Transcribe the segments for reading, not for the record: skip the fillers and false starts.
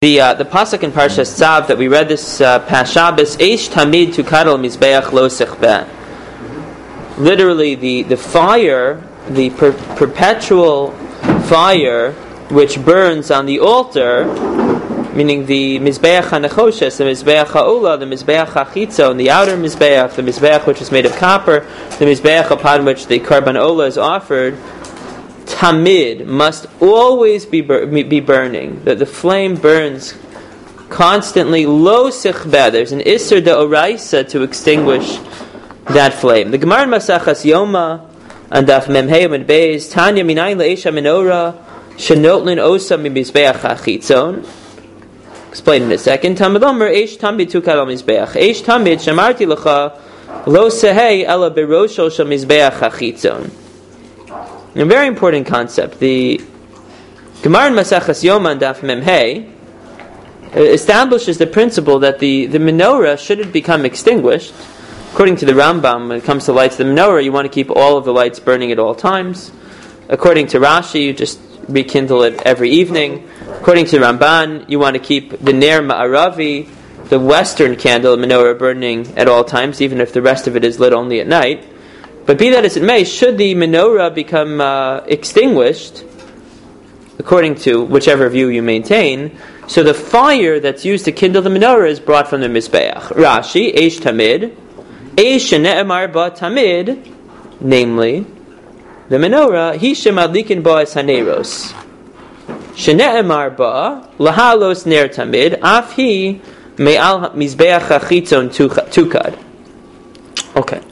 The pasuk in Parshas Tzav that we read this past Shabbos, Eish Tamid Tukadal Mizbeach Lo Sichbeh. Literally, the fire, the perpetual fire which burns on the altar, meaning the Mizbeach HaNechoshes, the Mizbeach HaOlah, the Mizbeach HaChitzon, the outer Mizbeach, the Mizbeach which is made of copper, the Mizbeach upon which the Karban Olah is offered, Tamid must always be burning. The flame burns constantly. Lo sichbeh. There's an Isser de'oraisa to extinguish that flame. The Gemara in Masachas Yoma and Daf Memhei and Beis Tanya minayin le'esha menorah shenotlin osa mimizbeach hachitzon. Explain in a second. Tamid Omer eish tamid tukad al mizbeach. Eish tamid shamarti lecha lo sehei ela berosho shel mizbeach hachitzon. A very important concept. The Gemara in Masachas Yoma and Daf Memhei establishes the principle that the menorah, should it become extinguished, according to the Rambam, when it comes to lights of the menorah, you want to keep all of the lights burning at all times. According to Rashi, you just rekindle it every evening. According to the Ramban, you want to keep the Ner Ma'aravi, the western candle menorah, burning at all times, even if the rest of it is lit only at night. But be that as it may, should the menorah become extinguished, according to whichever view you maintain, so the fire that's used to kindle the menorah is brought from the Mizbeach. Rashi, Eish Tamid, Eish Shene'emar Ba Tamid, namely, the menorah, Hi Shemadlikin Ba Es Haneros. Shene'emar Ba, Lahalos Ner Tamid, Af Hi Me'al Mizbeach HaChitzon Tukad. Okay.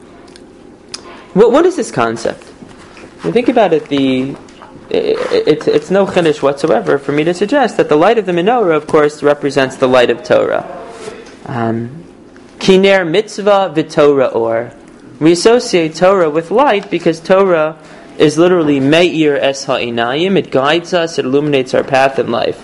What is this concept? When you think about it, it's no chiddush whatsoever for me to suggest that the light of the menorah, of course, represents the light of Torah. Kiner mitzvah v'Torah or. We associate Torah with light because Torah is literally me'ir es ha'inayim. It guides us, it illuminates our path in life.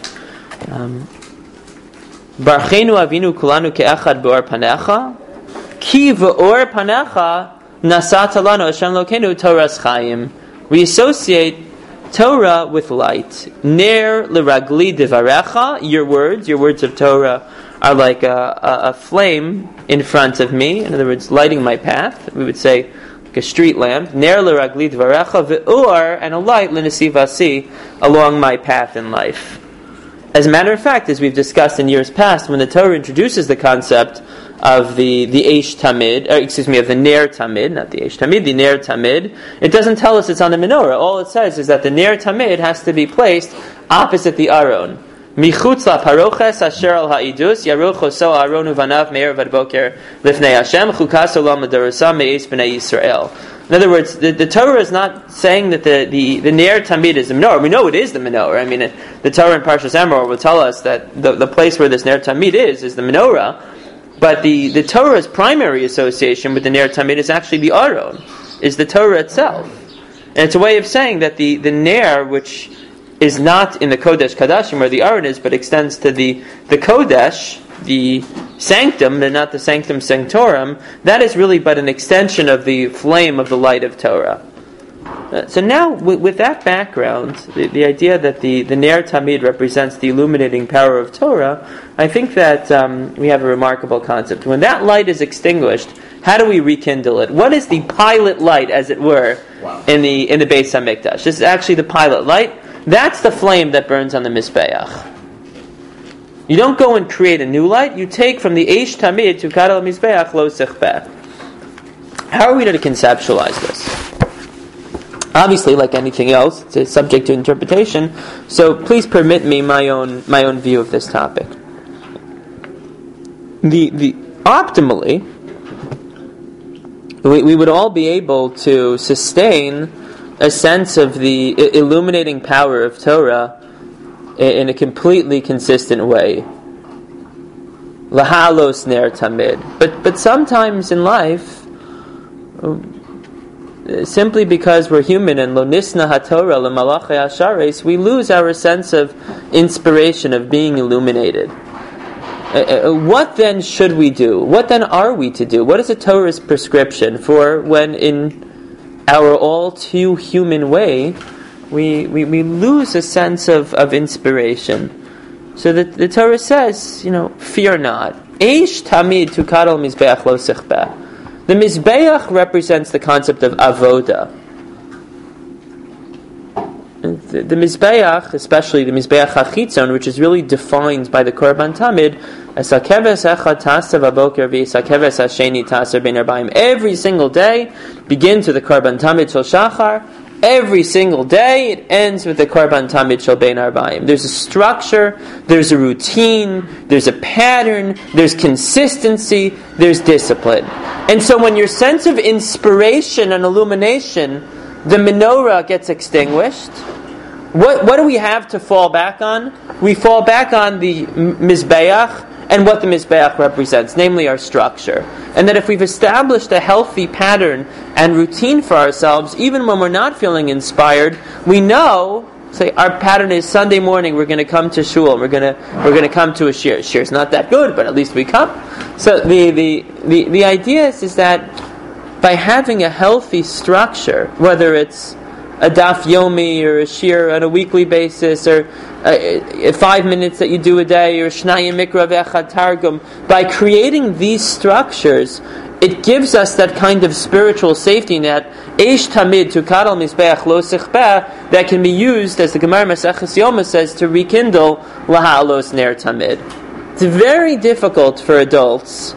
Barchenu avinu kulanu ke'echad b'or panecha, ki v'or panecha nasata lanu Hashem lokenu Torah's chayim. We associate Torah with light. Ner l'ragli divarecha, your words of Torah are like a flame in front of me. In other words, lighting my path. We would say like a street lamp. Ner l'ragli divarecha ve'or, and a light l'nesivasi, along my path in life. As a matter of fact, as we've discussed in years past, when the Torah introduces the concept of the Eish Tamid, of the Ner Tamid, not the Eish Tamid, the Ner Tamid, it doesn't tell us it's on the menorah. All it says is that the Ner Tamid has to be placed opposite the Aron. Michutz la paroches asher al ha'idus, yaruch oso Aron uvanav me'er vad boker lifnei Hashem, chukas olam adarusam me'es b'nei Yisrael. In other words, the Torah is not saying that the Ner Tamid is the menorah. We know it is the menorah. I mean, the Torah in Parshas Emor will tell us that the place where this Ner Tamid is the menorah. But the Torah's primary association with the Ner Tamid is actually the Aron, is the Torah itself. And it's a way of saying that the Ner, which is not in the Kodesh Kadashim where the Aron is, but extends to the Kodesh, the sanctum, and not the Sanctum Sanctorum, that is really but an extension of the flame of the light of Torah. So now, with that background, the idea that the Ner Tamid represents the illuminating power of Torah, I think that we have a remarkable concept. When that light is extinguished, how do we rekindle it? What is the pilot light, as it were, in the Beis HaMikdash? This is actually the pilot light. That's the flame that burns on the Mizbeach. You don't go and create a new light. You take from the Eish Tamid to Kadal Mizbeach Lo Sichbeh. How are we to conceptualize this? Obviously, like anything else, it's subject to interpretation. So please permit me my own view of this topic. Optimally, we would all be able to sustain a sense of the illuminating power of Torah in a completely consistent way. Lahalos ner tamid. But sometimes in life, simply because we're human and lo nisna haTorah l'malachei hashares, we lose our sense of inspiration, of being illuminated. What then should we do? What then are we to do? What is a Torah's prescription for when in our all too human way we lose a sense of inspiration? So the Torah says, fear not. Eish tamid tukadol mizbeach lo sichbeh. The Mizbeach represents the concept of avoda. The Mizbeach, especially the Mizbeach HaChitzon, which is really defined by the Korban Tamid, as hakeves echad tasav aboker v'hakeves hasheni tasav ben arbaim. Every single day begins with the Korban Tamid shel Shachar. Every single day it ends with the Korban Tamid shel ben arbaim. There's a structure, there's a routine, there's a pattern, there's consistency, there's discipline. And so when your sense of inspiration and illumination, the menorah gets extinguished, what do we have to fall back on? We fall back on the Mizbeach and what the Mizbeach represents, namely our structure. And that if we've established a healthy pattern and routine for ourselves, even when we're not feeling inspired, we know, say, our pattern is Sunday morning, we're going to come to shul, we're going to come to a shir. Shir's not that good, but at least we come. So the idea is that by having a healthy structure, whether it's a daf yomi or a shir on a weekly basis, or 5 minutes that you do a day, or shnayim mikra v'echad targum, by creating these structures, it gives us that kind of spiritual safety net, eish tamid tukadol mizbeach lo sichbeh, that can be used, as the Gemara Maseches Yoma says, to rekindle laha'alos ner tamid. It's very difficult for adults,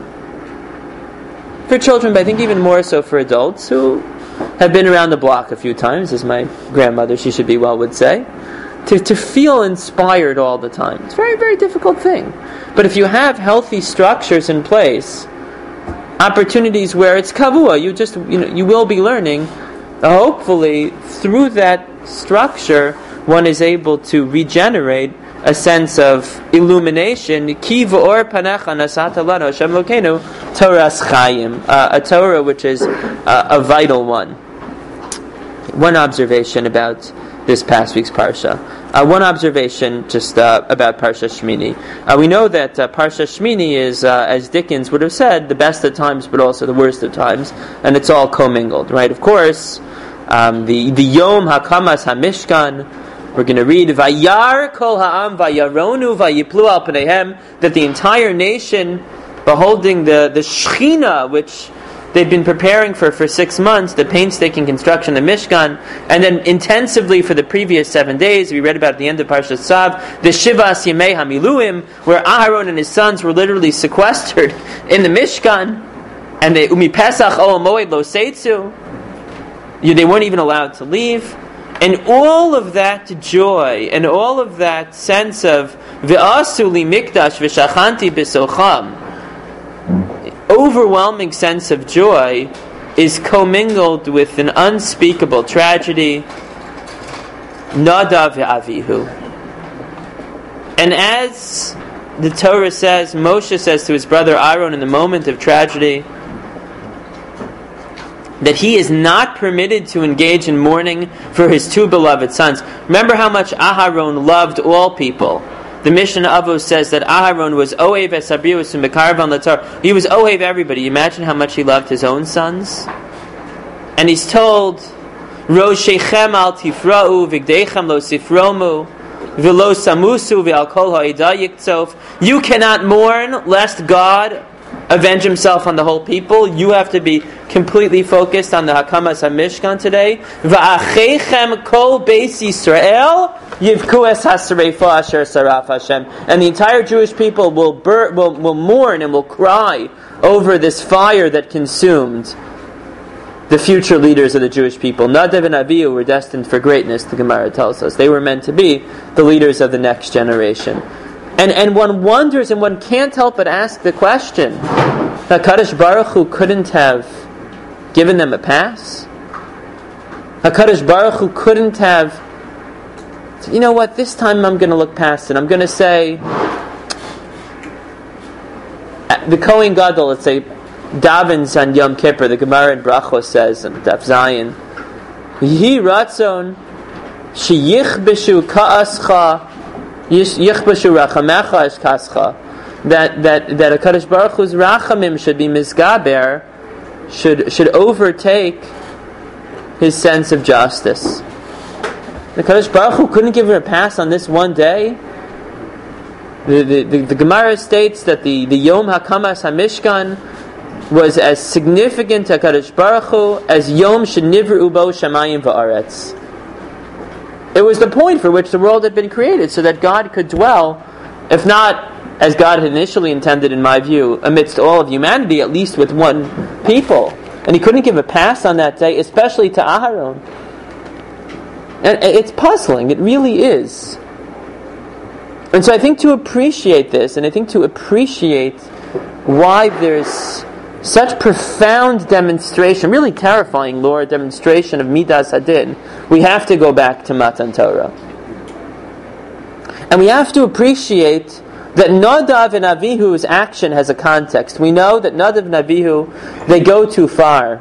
for children, but I think even more so for adults who have been around the block a few times, as my grandmother, she should be well, would say, to feel inspired all the time. It's a very, very difficult thing. But if you have healthy structures in place, opportunities where it's kavua, you will be learning, hopefully through that structure one is able to regenerate a sense of illumination. Ki v'or panecha nasata lanu Hashem Elokeinu Toras Chaim, a Torah which is a vital one. One observation about this past week's parsha. One observation just about Parsha Shmini. We know that Parsha Shmini is, as Dickens would have said, the best of times, but also the worst of times, and it's all commingled, right? Of course, the Yom Hakamas HaMishkan. We're going to read Vayar Kol Ha'am Vayaronu Vayiplu Al Pneihem, that the entire nation, beholding the Shechina, which they'd been preparing for 6 months, the painstaking construction of Mishkan, and then intensively for the previous 7 days, we read about at the end of Parashat Tzav, the Shivas Yemei HaMiluim, where Aharon and his sons were literally sequestered in the Mishkan, and they Umi Pesach Ol Moed Lo Seitzu, they weren't even allowed to leave. And all of that joy, and all of that sense of V'asu li mikdash v'shachanti b'socham, overwhelming sense of joy, is commingled with an unspeakable tragedy, Nadav ve'avihu. And as the Torah says, Moshe says to his brother Aaron in the moment of tragedy, that he is not permitted to engage in mourning for his two beloved sons. Remember how much Aharon loved all people. The Mishnah Avos says that Aharon was Ohev Esabrius and Mekarvan Latar. He was Ohev everybody. Imagine how much he loved his own sons. And he's told, Roshechem al tifra'u v'gdeichem lo sifromu v'lo samusu v'al kol ha'ida yiktsof. You cannot mourn lest God avenge himself on the whole people. You have to be completely focused on the Hakamas HaMishkan today. Va'achechem kol beis Yisrael yivku es hasareifa asher saraf Hashem. And the entire Jewish people will mourn and will cry over this fire that consumed the future leaders of the Jewish people. Nadav and Avihu were destined for greatness, the Gemara tells us. They were meant to be the leaders of the next generation. And one wonders, and one can't help but ask the question, HaKadosh Baruch Hu couldn't have given them a pass? HaKadosh Baruch Hu couldn't have, you know what, this time I'm going to look past it. I'm going to say, the Kohen Gadol, let's say, davens on Yom Kippur, the Gemara in Brachos says, and Daf Zayin, Yehi Ratzon, Sheyichbeshu Ka'ascha, Yichbeshu Rachamecha Eshkascha, that HaKadosh Baruch Hu's Rachamim should be Mizgaber, should overtake his sense of justice. The HaKadosh Baruch Hu couldn't give her a pass on this one day. The Gemara states that the Yom HaKamas HaMishkan was as significant to HaKadosh Baruch Hu as Yom Shenivru Bo Shamayim Va'aretz. It was the point for which the world had been created, so that God could dwell, if not as God had initially intended, in my view, amidst all of humanity, at least with one people. And He couldn't give a pass on that day, especially to Aharon. And it's puzzling, it really is. And so I think to appreciate this, and I think to appreciate why there's such profound demonstration, really terrifying Lord demonstration of Midas Hadin, we have to go back to Matan Torah. And we have to appreciate that Nadav and Avihu's action has a context. We know that Nadav and Avihu, they go too far.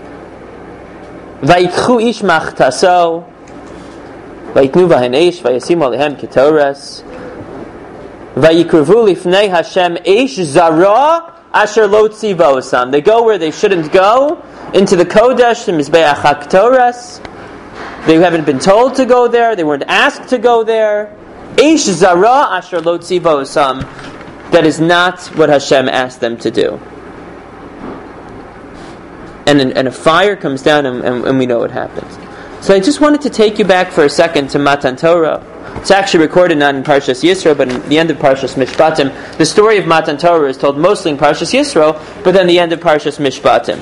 Vayikchu ish machtaso, vayiknu vahen eish, vayasimu alehem ketoras, vayikruvu lifnei Hashem eish zara, Asher lo tzivo osam. They go where they shouldn't go, into the Kodesh, the Mizbeach HaKtoras. They haven't been told to go there. They weren't asked to go there. Eish zara asher lo tzivo osam. That is not what Hashem asked them to do. And a fire comes down, and we know what happens. So I just wanted to take you back for a second to Matan Torah. It's actually recorded not in Parshas Yisro, but in the end of Parshas Mishpatim. The story of Matan Torah is told mostly in Parshas Yisro, but then the end of Parshas Mishpatim.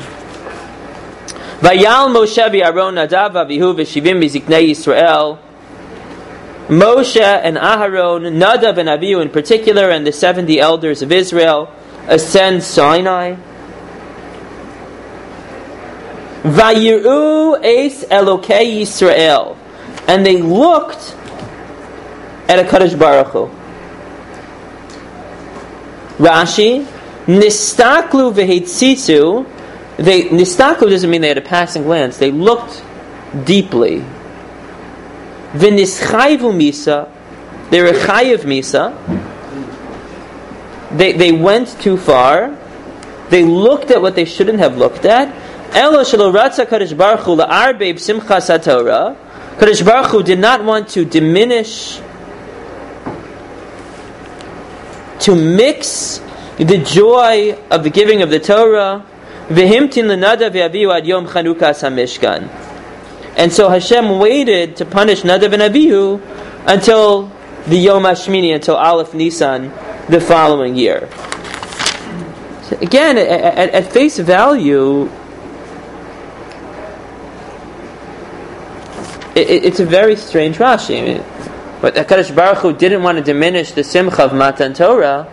Vayal Moshe v'Aaron Nadav Avihu v'shivim v'ziknei Yisrael. Moshe and Aharon, Nadav and Avihu in particular, and the 70 elders of Israel ascend Sinai. Vayiru es Elokei Yisrael, and they looked at HaKadosh Baruch Hu. Rashi, nistaklu v'heitzitzu. Nistaklu doesn't mean they had a passing glance. They looked deeply. V'nischayvu misa. They were chayiv misa. They went too far. They looked at what they shouldn't have looked at. Elo shelo ratza HaKadosh Baruch Hu la'arbei b'simchas haTorah. HaKadosh Baruch Hu did not want to diminish, to mix the joy of the giving of the Torah. V'himtin l'nadav v'avihu ad yom chanukas hamishkan. And so Hashem waited to punish Nadav and Avihu until the Yom HaShmini, until Aleph Nisan the following year. So again, at face value, it's a very strange Rashi. I mean, but HaKadosh Baruch Hu didn't want to diminish the simcha of Matan Torah,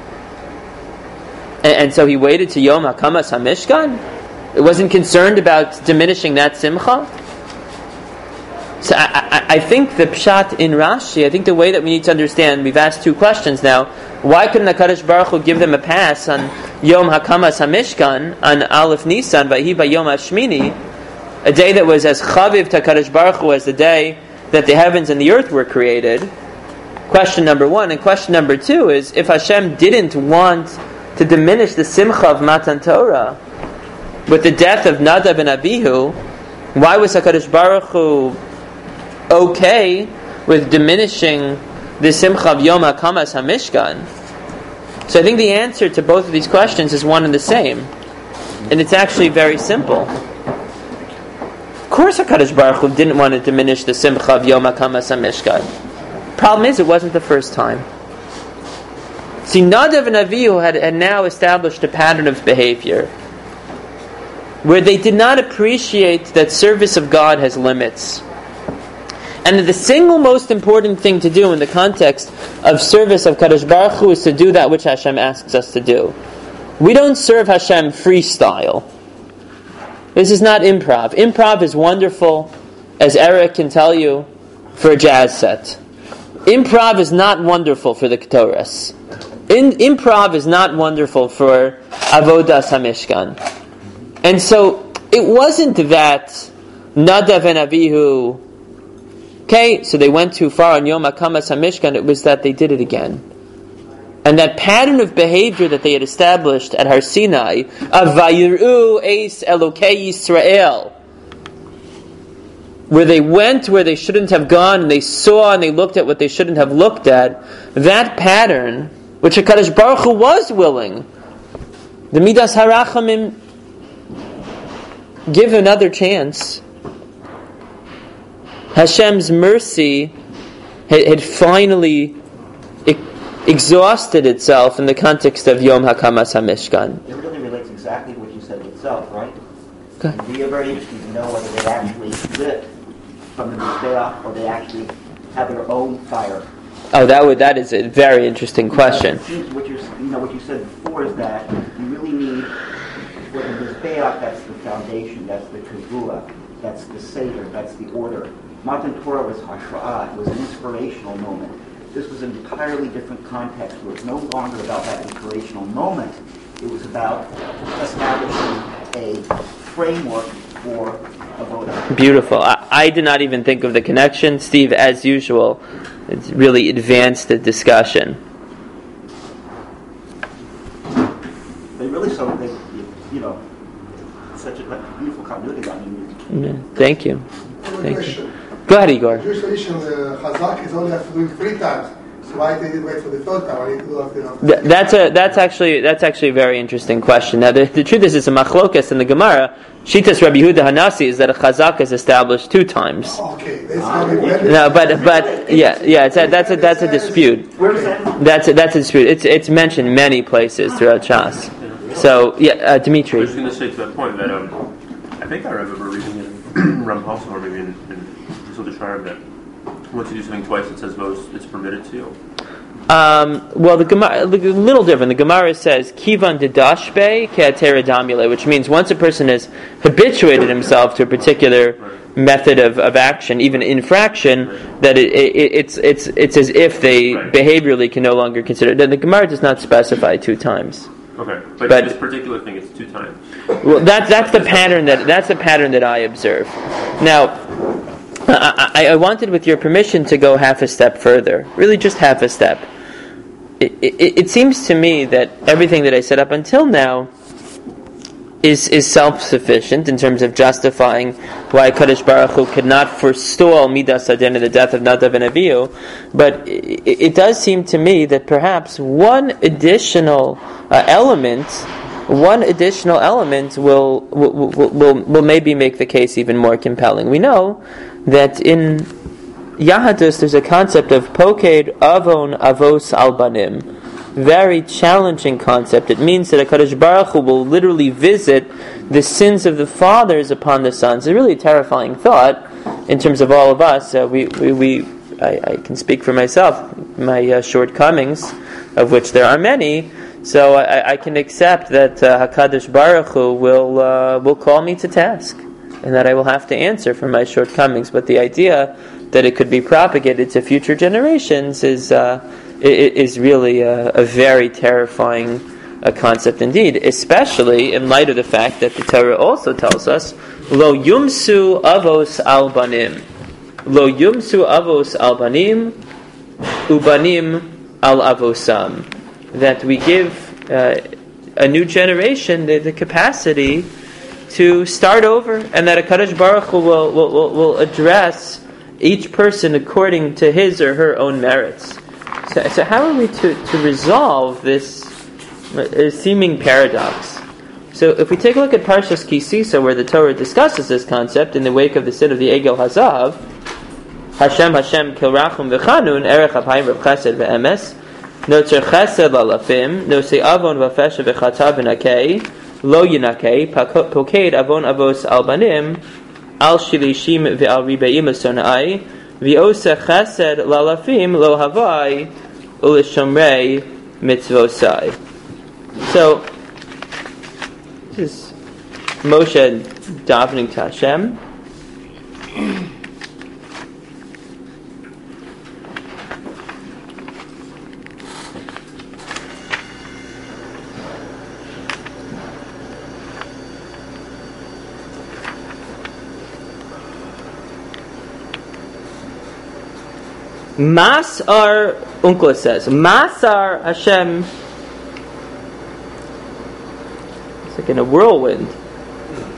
and so He waited to Yom HaKamas HaMishkan? It wasn't concerned about diminishing that simcha? So I think the pshat in Rashi, I think the way that we need to understand, we've asked two questions now. Why couldn't HaKadosh Baruch Hu give them a pass on Yom HaKamas HaMishkan, on Aleph Nisan, Vayhi Yom HaShmini, a day that was as chaviv to HaKadosh Baruch Hu as the day that the heavens and the earth were created? Question number one. And question number two is, if Hashem didn't want to diminish the simcha of Matan Torah with the death of Nadav and Avihu, why was HaKadosh Baruch Hu okay with diminishing the simcha of Yom HaKamas HaMishkan? So I think the answer to both of these questions is one and the same. And it's actually very simple. Of course HaKadosh Baruch Hu didn't want to diminish the simcha of Yom HaKamas HaMishkan. Problem is, it wasn't the first time. See, Nadav and Avihu had now established a pattern of behavior where they did not appreciate that service of God has limits. And the single most important thing to do in the context of service of Kadosh Baruch Hu is to do that which Hashem asks us to do. We don't serve Hashem freestyle. This is not improv. Improv is wonderful, as Eric can tell you, for a jazz set. Improv is not wonderful for the Ketores. Improv is not wonderful for Avodas HaMishkan. And so, it wasn't that Nadav and Avihu, okay, so they went too far on Yom HaKamas HaMishkan, it was that they did it again. And that pattern of behavior that they had established at Har Sinai, of Vayiru Eis Elokei Yisrael, where they went where they shouldn't have gone, and they saw and they looked at what they shouldn't have looked at, that pattern, which HaKadosh Baruch Hu was willing, the Midas HaRachamim, give another chance. Hashem's mercy had finally exhausted itself in the context of Yom HaKamas HaMishkan. It really relates exactly to what you said itself, right? Okay. It would be very interesting to know whether they actually lit from the Mizbeach or they actually have their own fire. Oh, that is a very interesting question. It seems what you said before is that you really need, for the Mizbeach, that's the foundation, that's the Kavua, that's the Seder, that's the order. Matan Torah was Hashra'ah, it was an inspirational moment. This was an entirely different context where it's no longer about that inspirational moment. It was about establishing a framework for avodah. Beautiful. I did not even think of the connection. Steve, as usual, it's really advanced the discussion. They really such a beautiful continuity. Thank you. Thank you. Go ahead, Igor. Jewish tradition, Chazak is only have to do it 3 times. So why did they wait for the 3rd time? Why did they do it That's actually a very interesting question. Now, the truth is, it's a machlokas in the Gemara. Shitas Rabbi Yehuda Hanasi is that a chazak is established 2 times. Okay, no, but yeah, that's a dispute. That's a dispute. It's mentioned many places throughout Shas. So Dimitri. I was going to say to that point that I think I remember reading in Ramchal or maybe in the Shire that once you do something twice, it says it's permitted to you. Well, the Gemara, a little different. The Gemara says kivan dedashbe ke'atera damile, which means once a person has habituated himself to a particular method of action, even infraction, that it's as if they behaviorally can no longer consider it. The Gemara does not specify 2 times. Okay, but this particular thing, it's 2 times. Well, that's the pattern that I observe. Now, I wanted, with your permission, to go half a step further. Really, just half a step. It seems to me that everything that I said up until now is self-sufficient in terms of justifying why Kadosh Baruch Hu could not forestall Midas Hadin in the death of Nadav and Avihu. But it does seem to me that perhaps one additional element will maybe make the case even more compelling. We know that in Yahadus there's a concept of Poked Avon Avos Albanim. Very challenging concept. It means that HaKadosh Baruch Hu will literally visit the sins of the fathers upon the sons. It's a really terrifying thought in terms of all of us. I can speak for myself, my shortcomings, of which there are many. So I can accept that HaKadosh Baruch Hu will call me to task, and that I will have to answer for my shortcomings. But the idea that it could be propagated to future generations is really a very terrifying concept indeed, especially in light of the fact that the Torah also tells us, Lo yumsu avos al banim. Lo yumsu avos al banim, ubanim al avosam. That we give a new generation the capacity to start over, and that HaKadosh Baruch Hu will address each person according to his or her own merits. So how are we to resolve this seeming paradox? So if we take a look at Parshas Ki Sisa, where the Torah discusses this concept in the wake of the sin of the Egel Hazav, Hashem kilrachum v'chanun erech apayim v'v chesed v'emes notzer chesed lalafim nosei avon v'fesha v'chata v'nakei lo yinakei poked avon avos albanim al shilishim v'al ribeim asonai v'osa chesed lalafim lo havai ulishomrei mitzvosai. So this is Moshe davening to Hashem. Masar, Unkla says, Masar Hashem, it's like in a whirlwind.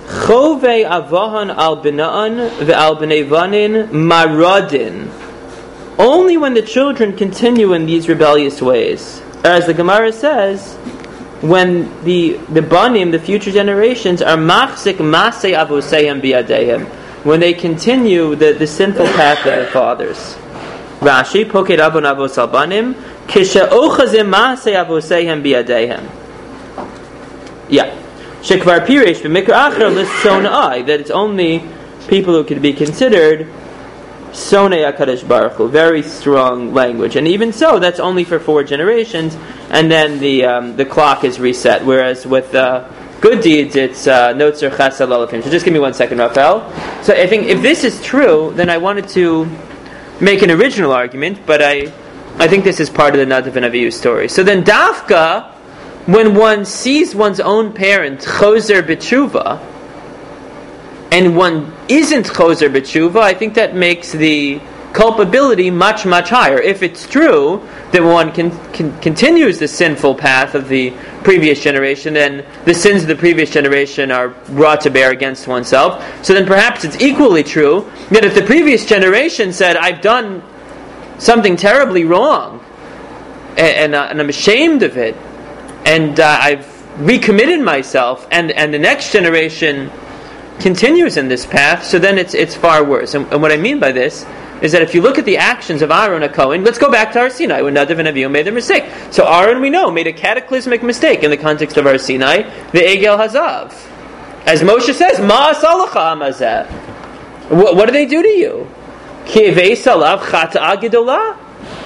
Chovei avahan al bina'an ve'al b'nei vanin maradin. Only when the children continue in these rebellious ways. As the Gemara says, when the banim, the future generations, are machzik masei avoseihem biyadehem, when they continue the sinful path of their fathers. Rashi, Poked Avon Avos al Banim, Kisha Ochazim Masei Avoseihem Biyadehem. Yeah. Shekvar Piresh B'Mikra Acher L'Sonai, that it's only people who could be considered Sonei HaKadosh Baruch Hu. Very strong language. And even so, that's only for 4 generations, and then the clock is reset. Whereas with good deeds, it's Notzer Chesed L'Olafim. So just give me 1 second, Raphael. So I think if this is true, then I wanted to make an original argument, but I think this is part of the Nadav and Avihu story. So then Dafka, when one sees one's own parent Choser B'tshuva, and one isn't Choser B'tshuva, I think that makes the culpability much, much higher. If it's true that one continues the sinful path of the previous generation, then the sins of the previous generation are brought to bear against oneself. So then perhaps it's equally true that if the previous generation said, I've done something terribly wrong, and I'm ashamed of it, and I've recommitted myself, and the next generation continues in this path, so then it's far worse. And what I mean by this is that if you look at the actions of Aaron HaKohen, let's go back to Har Sinai, when Nadav and Avihu made their mistake. So Aaron, we know, made a cataclysmic mistake in the context of Har Sinai, the Egel Hazav. As Moshe says, Ma asalacha amazeh. What do they do to you? Ki'evei salav chata'a gedolah.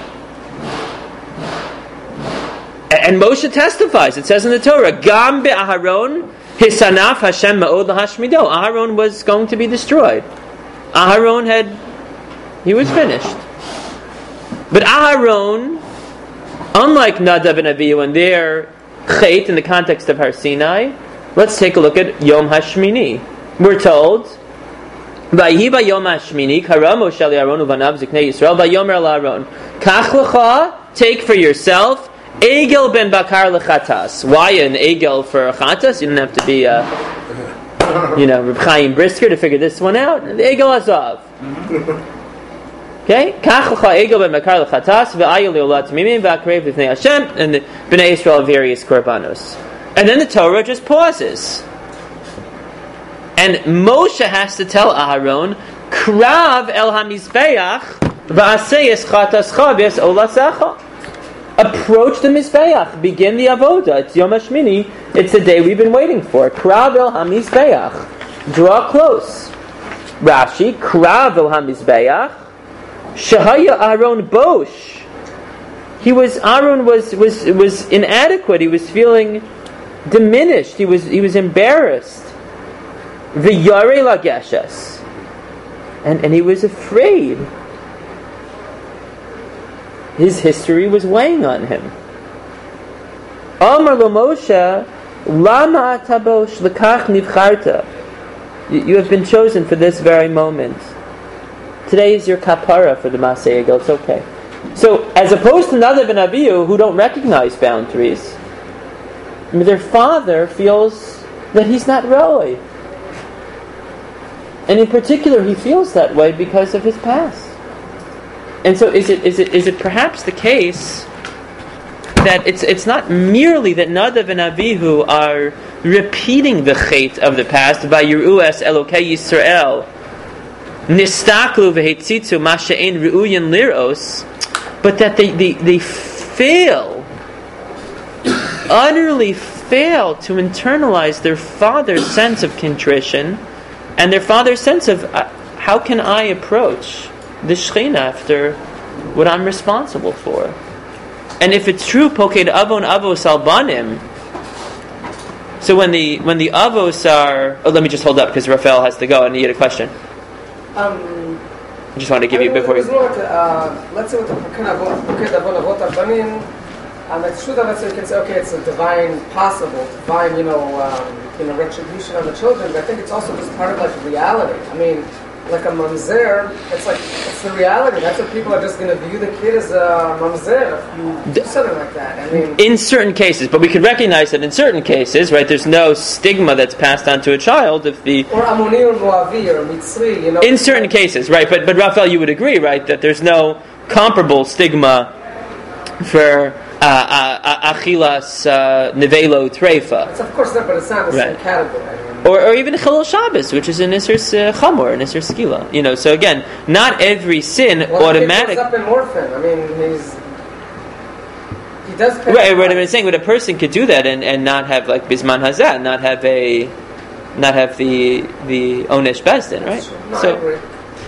And Moshe testifies, it says in the Torah, Gam be'Aharon hisanaf Hashem ma'od lahashmido. Aharon was going to be destroyed. Aharon he was finished. But Aharon, unlike Nadav and Avihu and their chait in the context of Har Sinai, let's take a look at Yom HaShmini. We're told, Vayhi Yom HaShmini kara Moshe li'Aaron uvanav ziknei Yisrael vayomer la'Aaron kach lecha, take for yourself Egel ben bakar lechatas. Why an Egel for a chatas? You don't have to be Reb Chaim Brisker to figure this one out. The Egel Hazav. Okay? Kach lecha Egel ben bakar lechatas ve'ayil le'olat mimim ve'akrev l'fnei Hashem, and the Bnei Yisrael various korbanos. And then the Torah just pauses. And Moshe has to tell Aharon, Krav el hamizbeach v'aseyes chatascha v'es olasecha. Approach the Mizbeach. Begin the Avoda. It's Yom HaShmini. It's the day we've been waiting for. Krav el HaMizbeach. Draw close. Rashi. Krav el HaMizbeach. Shahaya Aaron Bosh. Aaron was inadequate. He was feeling diminished. He was embarrassed. V'yarei lageshes. And he was afraid. His history was weighing on him. Amar lo Moshe, lama atabosh lekach nivcharta. You have been chosen for this very moment. Today is your kapara for the Masei Egel. It's okay. So, as opposed to Nadav and Avihu, who don't recognize boundaries, their father feels that he's not Roy. And in particular, he feels that way because of his past. And so, is it perhaps the case that it's not merely that Nadav and Avihu are repeating the chait of the past, Vayiru es Elokei Yisrael, Nistaklu v'hetzitzu ma she'en ru'uyin liros, but that they fail, utterly fail to internalize their father's sense of contrition and their father's sense of how can I approach the Shekhinah after what I'm responsible for. And if it's true, Poked Avon Avos al Banim, so when the Avos are... Oh, let me just hold up because Raphael has to go and he had a question. I just wanted to give you before you... Let's say with the Poked Avon Avot al Banim, it's true that let's say you can say, okay, it's a divine retribution on the children, but I think it's also just part of like reality. I mean, like a mamzer, it's the reality. That's what people are just going to view the kid as a mamzer if you do something like that. I mean, in certain cases, but we could recognize that in certain cases, right? There's no stigma that's passed on to a child if the or Amoni or Moavi or Mitzri, you know. In certain cases, right? But Raphael, you would agree, right, that there's no comparable stigma for achilas nevelo treifa. It's of course not, but it's not the same category. I mean, or even Chilul Shabbos, which is an Isser Chamor, an Isser Skila. You know, so again, not every sin automatic. He goes up in morphin. I mean, he does. Right, what I'm saying, but a person could do that and not have like Bisman Hazat, not have the Onesh Bezdin, right? No, so I agree.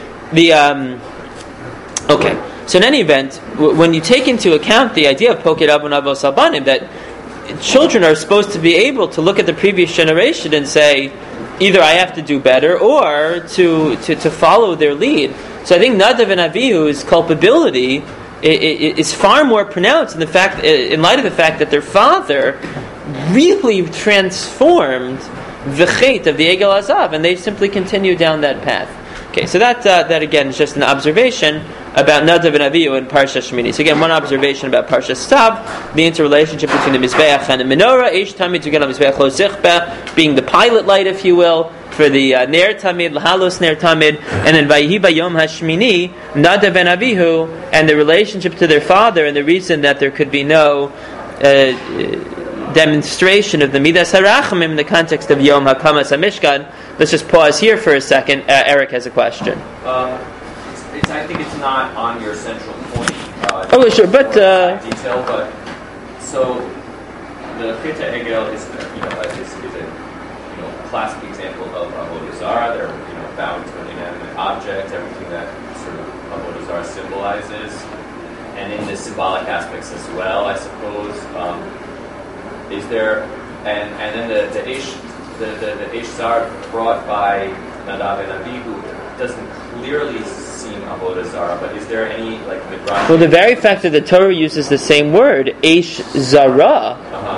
Okay. So in any event, when you take into account the idea of Poked Avon Avos Albanim, that children are supposed to be able to look at the previous generation and say, either I have to do better or to follow their lead. So I think Nadav and Avihu's culpability is far more pronounced in light of the fact that their father really transformed the chait of the Egel Azav, and they simply continue down that path. Okay, so that again is just an observation about Nadav and Avihu and Parsha Shemini. So again, one observation about Parsha Stav, the interrelationship between the Mizbeach and the Menorah, Eish Tamid to get on Mizbeach Lo Zichbeh, being the pilot light, if you will, for the Ner Tamid, Lahalos Ner Tamid, and then Vayihi Bayom Hashmini, Nadav and Avihu, and the relationship to their father, and the reason that there could be no demonstration of the Midas HaRachamim in the context of Yom HaKamas HaMishkan. Let's just pause here for a second. Eric has a question. I think it's not on your central point. Sure, but detail. But so the Krita Egel is a classic example of Avodah Zarah. They're bound to an inanimate object, everything that sort of Avodah Zarah symbolizes, and in the symbolic aspects as well, I suppose. Is there and then the Eish Zar brought by Nadav and Avihu doesn't clearly seem Avodah Zarah, but is there any midrash? Well, the very fact that the Torah uses the same word, Eish Zara,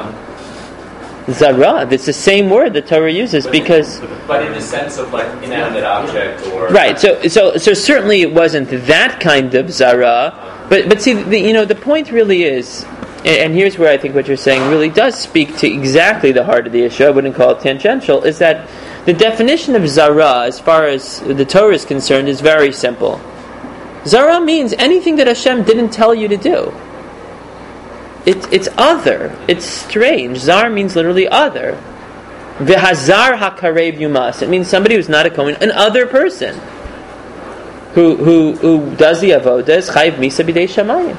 Zara, it's the same word the Torah uses but in the sense of inanimate object or right. So certainly it wasn't that kind of Zara, but see the point really is. And here's where I think what you're saying really does speak to exactly the heart of the issue. I wouldn't call it tangential. Is that the definition of Zara, as far as the Torah is concerned, is very simple. Zara means anything that Hashem didn't tell you to do. It's other. It's strange. Zar means literally other. V'hazar hakarev yumas. It means somebody who's not a Kohen, an other person who does the avodah is chayiv misa b'dei shamayim.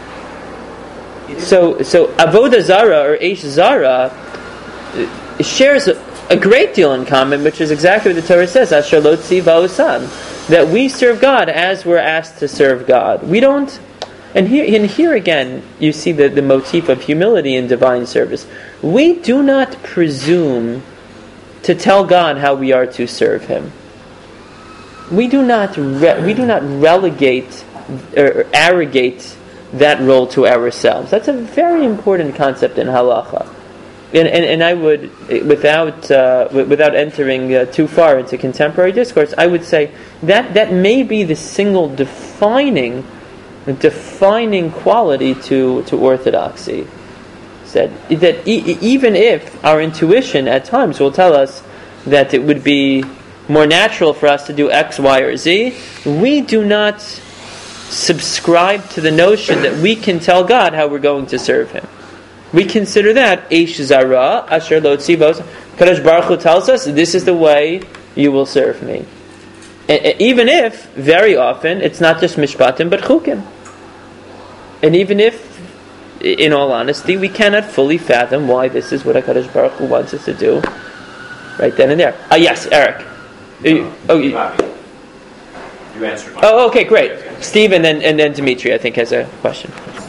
So Avodah Zarah or Eish Zara shares a great deal in common, which is exactly what the Torah says, Asher lo tziva osam, that we serve God as we're asked to serve God. We don't, and here again you see the motif of humility in divine service. We do not presume to tell God how we are to serve Him. We do not relegate or arrogate that role to ourselves. That's a very important concept in halacha. And I would, without entering too far into contemporary discourse, I would say that may be the single defining quality to orthodoxy. That even if our intuition at times will tell us that it would be more natural for us to do X, Y, or Z, we do not subscribe to the notion that we can tell God how we're going to serve Him. We consider that Eish Zara, Asher Lo Tzivos. Kadosh Baruch Hu tells us, this is the way you will serve me. Even if, very often, it's not just Mishpatim, but Chukim. And even if, in all honesty, we cannot fully fathom why this is what HaKadosh Baruch Hu wants us to do, right then and there. Yes, Eric. You answered my okay, great. Steve and then Dimitri, I think, has a question.